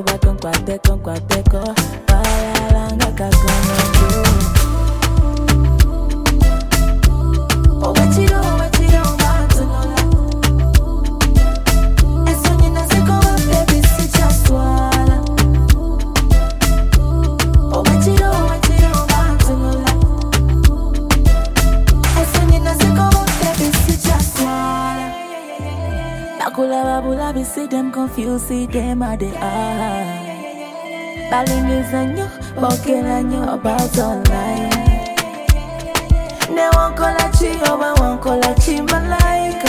va con cuateco, bailanga cacono. Oh, what you do, want to know that. Eso ni nace como baby, si ya suala. Oh, what you do, want to know that. Eso ni nace como baby, si ya suala. Nakula babula, we see them confused, see them at the eye. Baling is on you, walking on you about online. Ne won't call a chi, over won't call a chi, malaika.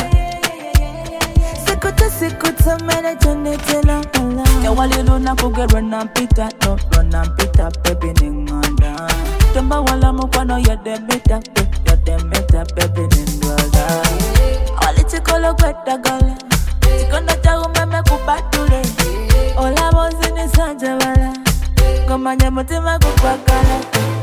Sikuta, manage tell Allah. Ya wali luna kuge run and pita, no run and pita, baby ninganda. Tumba wala mukwano ya demita, baby ninganda. Wali chikolo kweta gala, chikono chagu meme kupatule. Ola bozi ni sanja wala, komanya mutima kupakala.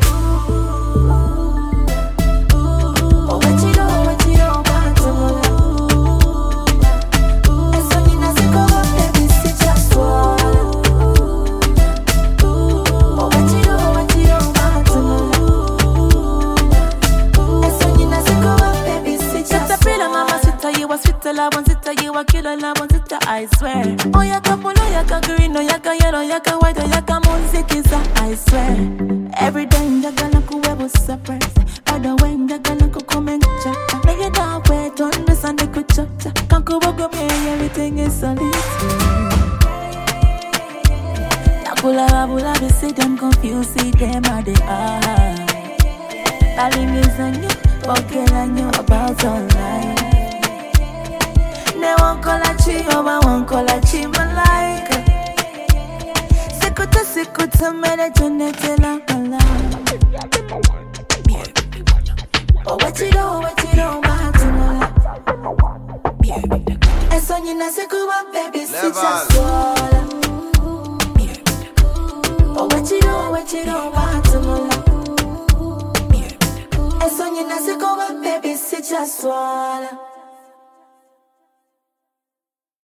La oncita, you a killer, la oncita, I swear. Oh, yaka polo, yaka green, oh, yaka yellow, yaka white, oh, yaka music, I swear. Every day, yaka naku webo surprise. By the way, yaka naku comment chapa. Nigga that way, don't understand the good chapter. Kanku wogo me, everything is solid. Nakula babula, we see them confused, see them at the eye. Darling is on you, walking on you about online. Ne won't call a chi, over won't call a chi, malaika. Sikuta, manage tell Allah. Oh, what you do, want to know that. Eso ni nace como baby, si ya sola. Oh, what you do, want to know that. Eso ni nace como baby, si ya sola.